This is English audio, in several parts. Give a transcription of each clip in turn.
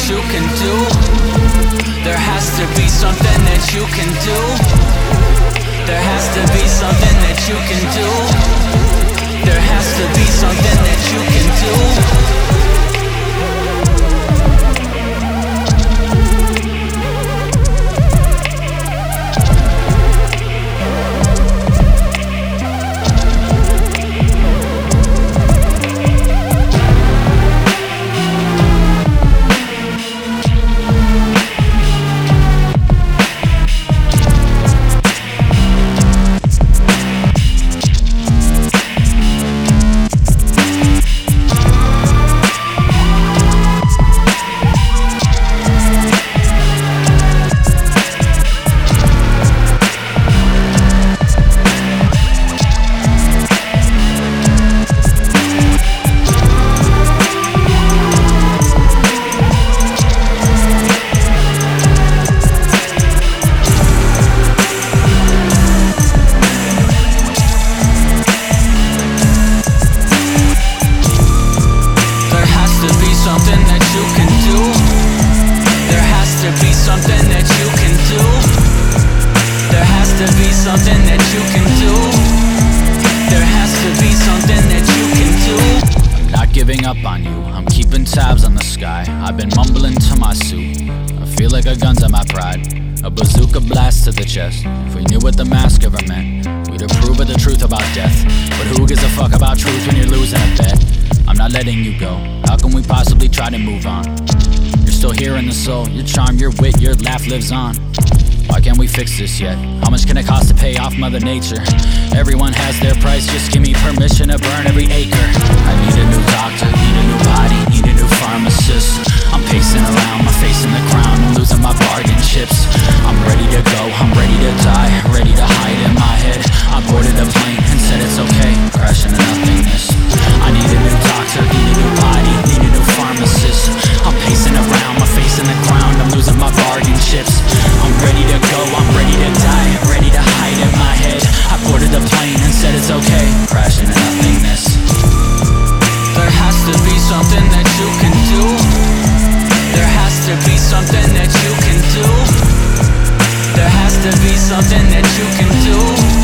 you can do. There has to be something that you can do. There has to be something that you can do. There has to be something that you can do. Something that you can do. There has to be something that you can do. There has to be something that you can do. There has to be something that you can do. I'm not giving up on you, I'm keeping tabs on the sky. I've been mumbling to my suit, I feel like a gun's at my pride. A bazooka blast to the chest. If we knew what the mask ever meant, we'd approve of the truth about death. But who gives a fuck about truth when you're losing a bet? I'm not letting you go. How can we possibly try to move on? You're still here in the soul. Your charm, your wit, your laugh lives on. Why can't we fix this yet? How much can it cost to pay off Mother Nature? Everyone has their price, just give me permission to burn every acre. I need a new doctor, need a new body, need a new pharmacist. I'm pacing around, my face in the ground, I'm losing my bargain chips. I'm ready to go, I'm ready to die, ready to hide in my head. I boarded a plane and said it's okay, crashing to nothingness. I need a new doctor, need a new body, need a new pharmacist. I'm pacing around, my face in the ground, I'm losing my bargain chips. I'm ready to go, I'm ready to die, ready to hide in my head. I boarded the plane and said it's okay, crashing to nothingness. There has to be something that you can do. There has to be something that you can do. There has to be something that you can do.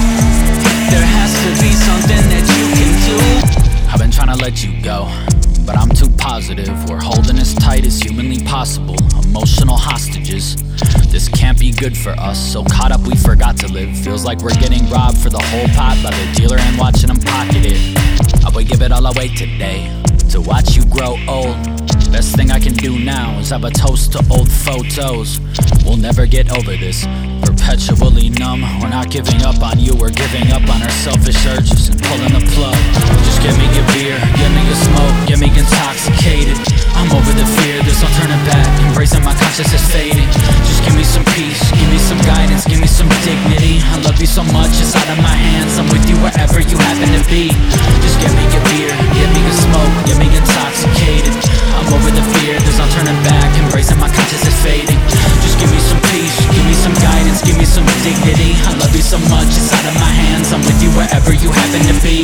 There has to be something that you can do. I've been trying to let you go, but I'm too positive. We're holding as tight as humanly possible, emotional hostages. This can't be good for us, so caught up we forgot to live. Feels like we're getting robbed for the whole pot by the dealer and watching him pocket it. I would give it all away today, to watch you grow old. Best thing I can do now is have a toast to old photos. We'll never get over this, perpetually numb. We're not giving up on you, we're giving up on our selfish urges and pulling the plug. Just give me a beer, give me a smoke, get me intoxicated. I'm over the fear, there's no turning back, embracing my conscience is fading. Just give me some peace, give me some guidance, give me some dignity. I love you so much, it's out of my hands, I'm with you wherever you happen to be. Just give me a beer, give me a smoke, get me intoxicated. I'm over the fear, there's no turning back, embracing my conscience is fading. Just give me some peace, give me some guidance, give me some dignity. I love you so much, it's out of my hands, I'm with you wherever you happen to be.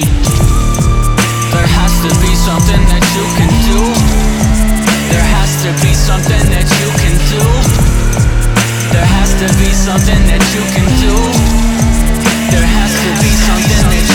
There has to be something that you can do. There has to be something that you can do. There has to be something that you can do. There has to be something that